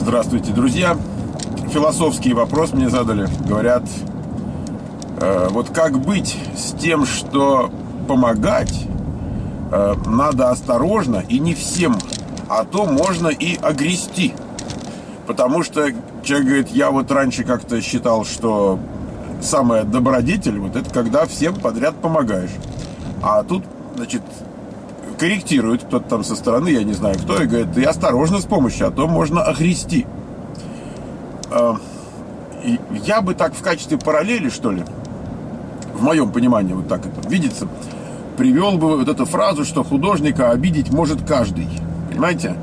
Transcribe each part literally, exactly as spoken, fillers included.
Здравствуйте, друзья. Философский вопрос мне задали. Говорят, э, вот как быть с тем, что помогать э, надо осторожно и не всем, а то можно и огрести. Потому что человек говорит, я вот раньше как-то считал, что самая добродетель, вот это когда всем подряд помогаешь. А тут, значит, корректирует кто-то там со стороны, я не знаю кто, и говорит, и осторожно с помощью, а то можно огрести. Я бы так в качестве параллели, что ли, в моем понимании, вот так это видится, привел бы вот эту фразу, что художника обидеть может каждый. Понимаете?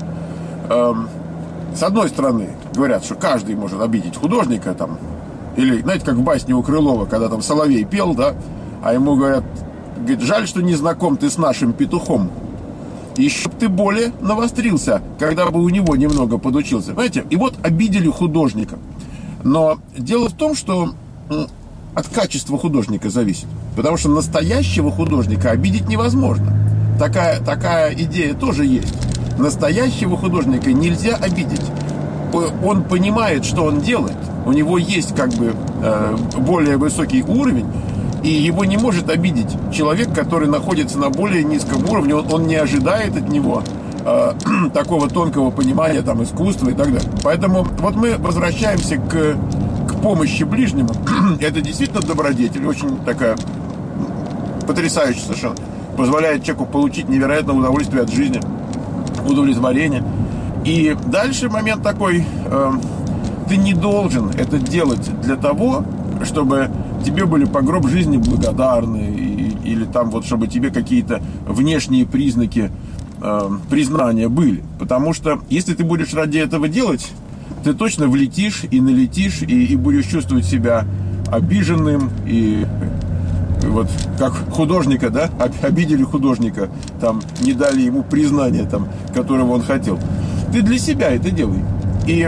С одной стороны, говорят, что каждый может обидеть художника, там, или, знаете, как в басне у Крылова, когда там соловей пел, да, а ему говорят, говорит, жаль, что не знаком ты с нашим петухом. Еще бы ты более навострился, когда бы у него немного подучился. Понимаете? И вот обидели художника. Но дело в том, что от качества художника зависит. Потому что настоящего художника обидеть невозможно. Такая, такая идея тоже есть. Настоящего художника нельзя обидеть. Он понимает, что он делает. У него есть как бы более высокий уровень. И его не может обидеть человек, который находится на более низком уровне. Он, он не ожидает от него э, такого тонкого понимания там, искусства и так далее. Поэтому вот мы возвращаемся к, к помощи ближнему. Это действительно добродетель, очень такая потрясающая совершенно. Позволяет человеку получить невероятное удовольствие от жизни, удовлетворение. И дальше момент такой, э, ты не должен это делать для того, чтобы тебе были по гроб жизни благодарны, и, или там вот, чтобы тебе какие-то внешние признаки э, признания были. Потому что если ты будешь ради этого делать, ты точно влетишь и налетишь, и, и будешь чувствовать себя обиженным, и, и вот как художника, да, обидели художника, там, не дали ему признания, там, которого он хотел. Ты для себя это делай. И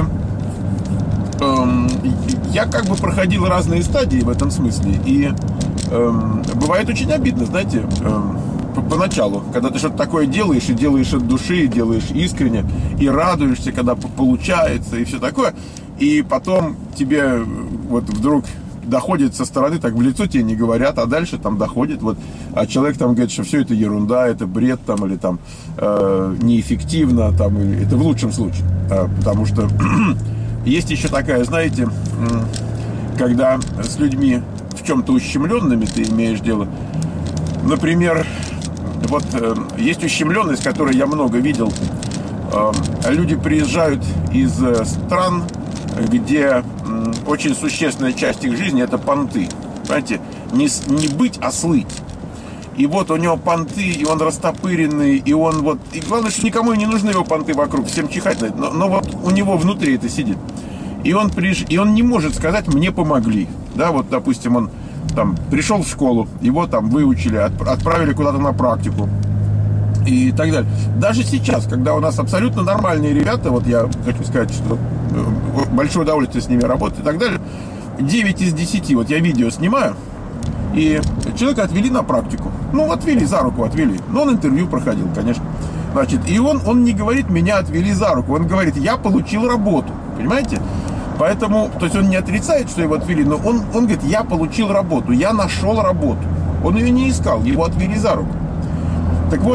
я как бы проходил разные стадии в этом смысле. И эм, бывает очень обидно, знаете, эм, поначалу, когда ты что-то такое делаешь, и делаешь от души, и делаешь искренне, и радуешься, когда получается, и все такое. И потом тебе вот вдруг доходит со стороны, так в лицо тебе не говорят, а дальше там доходит, вот, а человек там говорит, что все это ерунда, это бред, там, или там э, неэффективно, там, или, это в лучшем случае, э, потому что есть еще такая, знаете, когда с людьми в чем-то ущемленными ты имеешь дело. Например, вот э, есть ущемленность, которую я много видел. Э, люди приезжают из стран, где э, очень существенная часть их жизни – это понты. Понимаете, не, не быть, а слыть. И вот у него понты, и он растопыренный, и он вот... И главное, что никому не нужны его понты вокруг, всем чихать на это. Но, но вот у него внутри это сидит. И он, приш... и он не может сказать, мне помогли. Да, вот, допустим, он там пришел в школу, его там выучили, отправили куда-то на практику и так далее. Даже сейчас, когда у нас абсолютно нормальные ребята, вот я хочу сказать, что большое удовольствие с ними работать и так далее, девять из десяти, вот я видео снимаю, и человека отвели на практику. Ну, отвели, за руку отвели. Но он интервью проходил, конечно. Значит, и он, он не говорит, меня отвели за руку. Он говорит, я получил работу. Понимаете? Поэтому, то есть он не отрицает, что его отвели, но он, он говорит, я получил работу, я нашел работу. Он ее не искал, его отвели за руку. Так вот,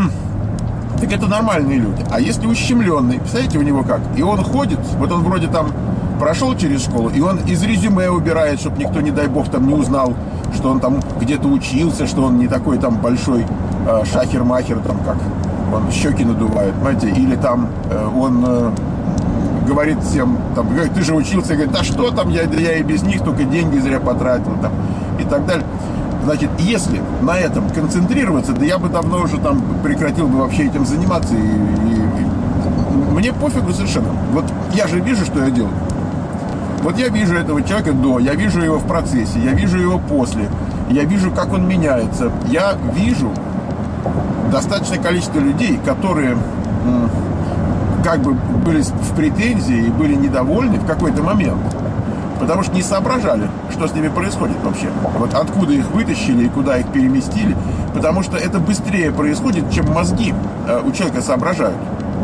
так это нормальные люди. А если ущемленный, представляете, у него как? И он ходит, вот он вроде там прошел через школу, и он из резюме убирает, чтобы никто, не дай бог, там не узнал, что он там где-то учился, что он не такой там большой э, шахер-махер, там как он щеки надувает, понимаете, или там э, он э, говорит всем, там, говорит, ты же учился, и говорит, да что там, я, я и без них только деньги зря потратил, там, и так далее. Значит, если на этом концентрироваться, да я бы давно уже там прекратил бы вообще этим заниматься, и, и, и мне пофигу совершенно. Вот я же вижу, что я делаю. Вот я вижу этого человека до, я вижу его в процессе, я вижу его после, я вижу, как он меняется. Я вижу достаточное количество людей, которые м, как бы были в претензии и были недовольны в какой-то момент, потому что не соображали, что с ними происходит вообще. Вот откуда их вытащили и куда их переместили, потому что это быстрее происходит, чем мозги э, у человека соображают.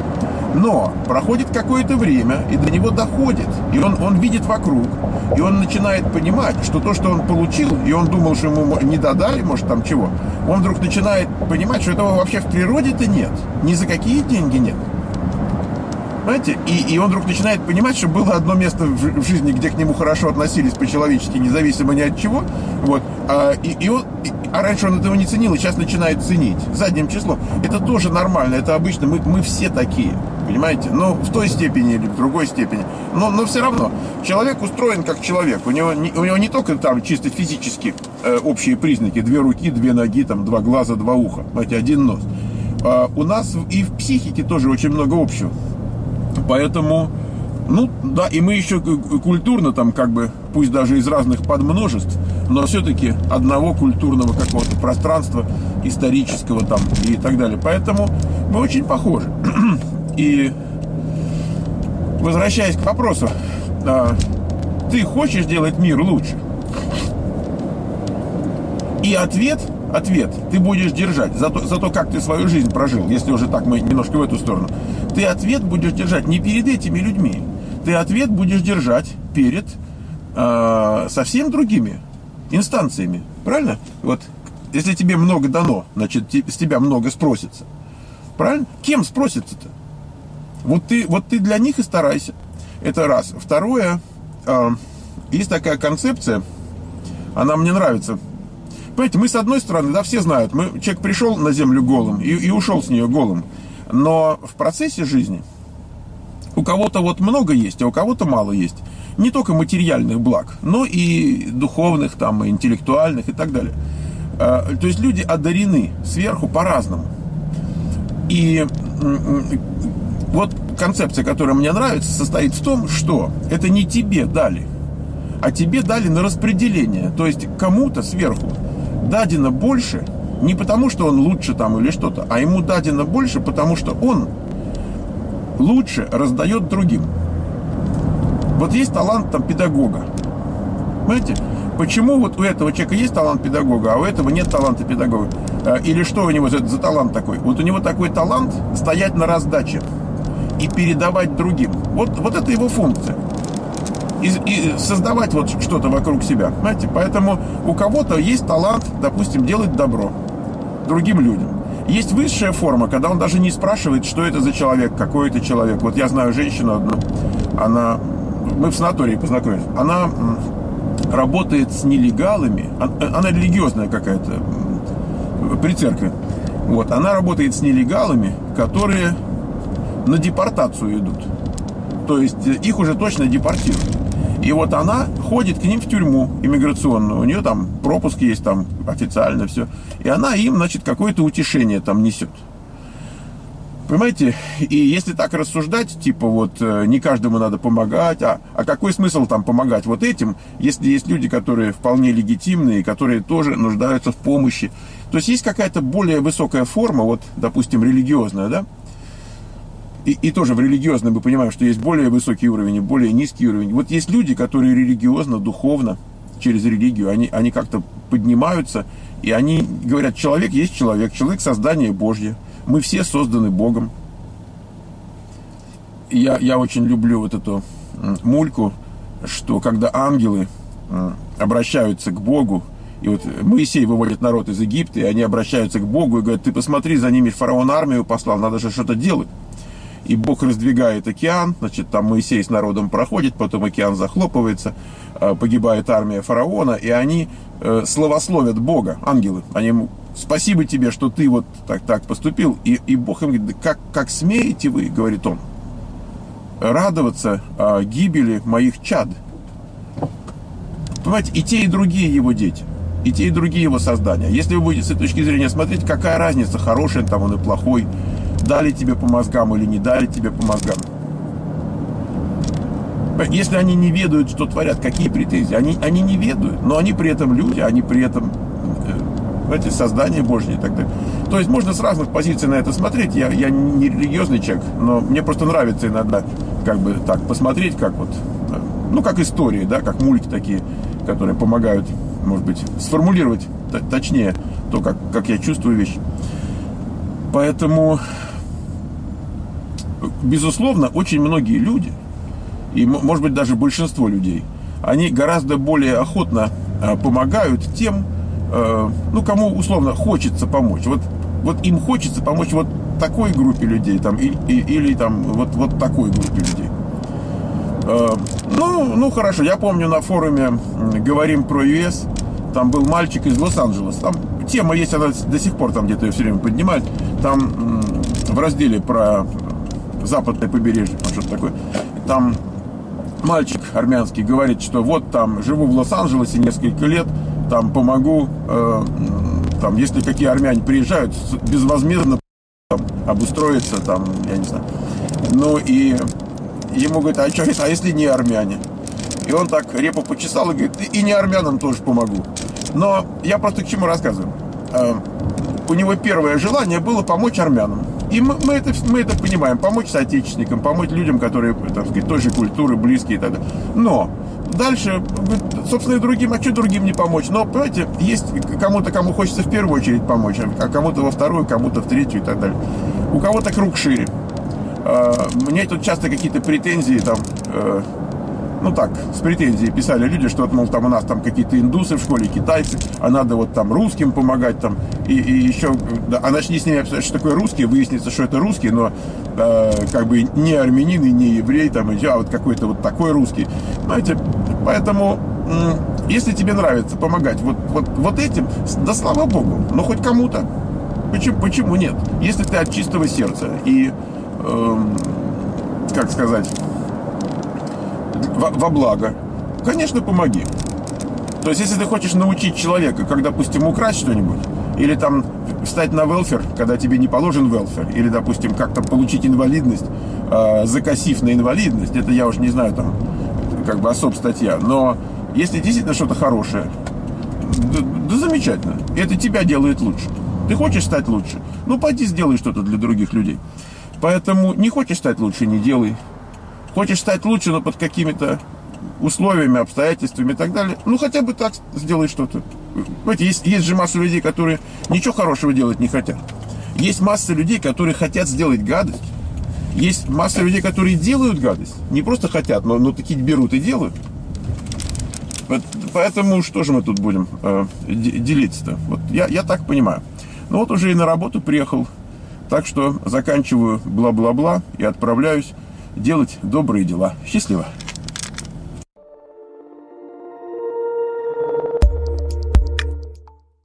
Но проходит какое-то время, и до него доходит, и он, он видит вокруг, и он начинает понимать, что то, что он получил, и он думал, что ему не додали, может, там чего, он вдруг начинает понимать, что этого вообще в природе-то нет, ни за какие деньги нет. Понимаете? И, и он вдруг начинает понимать, что было одно место в, в жизни, где к нему хорошо относились по-человечески, независимо ни от чего. Вот. А, и, и он, и, а раньше он этого не ценил, и сейчас начинает ценить задним числом. Это тоже нормально, это обычно. Мы, мы все такие, понимаете? Но в той степени или в другой степени. Но, но все равно. Человек устроен как человек. У него не, у него не только там чисто физически э, общие признаки. Две руки, две ноги, там, два глаза, два уха. Знаете, один нос. А у нас и в психике тоже очень много общего. Поэтому, ну, да, и мы еще культурно там как бы, пусть даже из разных подмножеств, но все-таки одного культурного какого-то пространства, исторического там и так далее. Поэтому мы очень похожи. И возвращаясь к вопросу, ты хочешь делать мир лучше? И ответ, ответ ты будешь держать за то, за то, как ты свою жизнь прожил, если уже так мы немножко в эту сторону. Ты ответ будешь держать не перед этими людьми, ты ответ будешь держать перед э, совсем другими инстанциями, правильно? Вот, если тебе много дано, значит, с тебя много спросится, правильно? Кем спросится-то? Вот ты, вот ты для них и старайся. Это раз. Второе, э, есть такая концепция, она мне нравится. Понимаете, мы с одной стороны, да, все знают, мы, человек пришел на землю голым и, и ушел с нее голым. Но в процессе жизни у кого-то вот много есть, а у кого-то мало есть. Не только материальных благ, но и духовных, там, и интеллектуальных и так далее. То есть люди одарены сверху по-разному. И вот концепция, которая мне нравится, состоит в том, что это не тебе дали, а тебе дали на распределение. То есть кому-то сверху дадено больше, не потому, что он лучше там или что-то, а ему дадено больше, потому что он лучше раздает другим. Вот есть талант там педагога. Понимаете? Почему вот у этого человека есть талант педагога, а у этого нет таланта педагога? Или что у него за, за талант такой? Вот у него такой талант стоять на раздаче и передавать другим. Вот, вот это его функция. И, и создавать вот что-то вокруг себя. Понимаете? Поэтому у кого-то есть талант, допустим, делать добро другим людям. Есть высшая форма, когда он даже не спрашивает, что это за человек, какой это человек. Вот я знаю женщину одну, она, мы в санатории познакомились, она работает с нелегалами, она религиозная какая-то, при церкви. Вот, она работает с нелегалами, которые на депортацию идут. То есть их уже точно депортируют. И вот она ходит к ним в тюрьму иммиграционную. У нее там пропуск есть, там официально все. И она им, значит, какое-то утешение там несет. Понимаете? И если так рассуждать, типа вот не каждому надо помогать, а, а какой смысл там помогать вот этим, если есть люди, которые вполне легитимные, которые тоже нуждаются в помощи. То есть есть какая-то более высокая форма, вот, допустим, религиозная, да? И, и тоже в религиозном мы понимаем, что есть более высокий уровень и более низкий уровень. Вот есть люди, которые религиозно, духовно, через религию, они, они как-то поднимаются, и они говорят, человек есть человек, человек создание Божье. Мы все созданы Богом. Я, я очень люблю вот эту мульку, что когда ангелы обращаются к Богу, и вот Моисей выводит народ из Египта, и они обращаются к Богу и говорят, ты посмотри, за ними фараон армию послал, надо же что-то делать. И Бог раздвигает океан, значит, там Моисей с народом проходит, потом океан захлопывается, погибает армия фараона, и они славословят Бога, ангелы. Они ему, спасибо тебе, что ты вот так, так поступил. И, и Бог им говорит, как, как смеете вы, говорит он, радоваться о гибели моих чад. Понимаете, и те, и другие его дети, и те, и другие его создания. Если вы будете с этой точки зрения смотреть, какая разница, хороший там он и плохой, дали тебе по мозгам или не дали тебе по мозгам. Если они не ведают, что творят, какие претензии? Они, они не ведают, но они при этом люди, они при этом, знаете, создание Божье и так далее. То есть можно с разных позиций на это смотреть. Я, я не религиозный человек, но мне просто нравится иногда как бы так посмотреть, как вот, ну, как истории, да, как мульки такие, которые помогают, может быть, сформулировать точнее то, как, как я чувствую вещи. Поэтому безусловно, очень многие люди, и, может быть, даже большинство людей, они гораздо более охотно помогают тем, ну, кому, условно, хочется помочь. Вот, вот им хочется помочь вот такой группе людей, там, и, и, или там, вот, вот такой группе людей. Ну, ну, хорошо, я помню на форуме «Говорим про ю эс», там был мальчик из Лос-Анджелеса. Там тема есть, она до сих пор там где-то ее все время поднимает. Там в разделе про западное побережье, что-то такое. Там мальчик армянский говорит, что вот там живу в Лос-Анджелесе несколько лет, там помогу, э, там, если какие армяне приезжают, безвозмездно там, обустроиться, там, я не знаю. Ну и ему говорят, а что, а если не армяне? И он так репу почесал и говорит, и не армянам тоже помогу. Но я просто к чему рассказываю. Э, у него первое желание было помочь армянам. И мы, мы, это, мы это понимаем. Помочь соотечественникам, помочь людям, которые, так сказать, той же культуры, близкие и так далее. Но дальше, собственно, и другим, а что другим не помочь? Но, понимаете, есть кому-то, кому хочется в первую очередь помочь, а кому-то во вторую, кому-то в третью и так далее. У кого-то круг шире. Мне тут часто какие-то претензии там... Ну так, с претензией писали люди, что, мол, там у нас там какие-то индусы в школе, китайцы, а надо вот там русским помогать там, и, и еще, да, а начни с ними обсуждать, что такое русский, выяснится, что это русский, но э, как бы не армянин и не еврей, там, а вот какой-то вот такой русский, знаете, поэтому, э, если тебе нравится помогать вот, вот, вот этим, да слава богу, но хоть кому-то, почему, почему нет, если ты от чистого сердца и, э, как сказать, Во, во благо, конечно, помоги. То есть, если ты хочешь научить человека, как, допустим, украсть что-нибудь, или там встать на велфер, когда тебе не положен велфер, или, допустим, как-то получить инвалидность, э, закосив на инвалидность, это я уже не знаю, там, как бы особ статья, но если действительно что-то хорошее, да, да замечательно, это тебя делает лучше. Ты хочешь стать лучше? Ну, пойди сделай что-то для других людей. Поэтому не хочешь стать лучше, не делай. Хочешь стать лучше, но под какими-то условиями, обстоятельствами и так далее, ну, хотя бы так сделай что-то. Знаете, есть, есть же масса людей, которые ничего хорошего делать не хотят. Есть масса людей, которые хотят сделать гадость. Есть масса людей, которые делают гадость. Не просто хотят, но, но такие берут и делают. Поэтому что же мы тут будем э, делиться-то? Вот я, я так понимаю. Ну, вот уже и на работу приехал. Так что заканчиваю бла-бла-бла и отправляюсь делать добрые дела. Счастливо!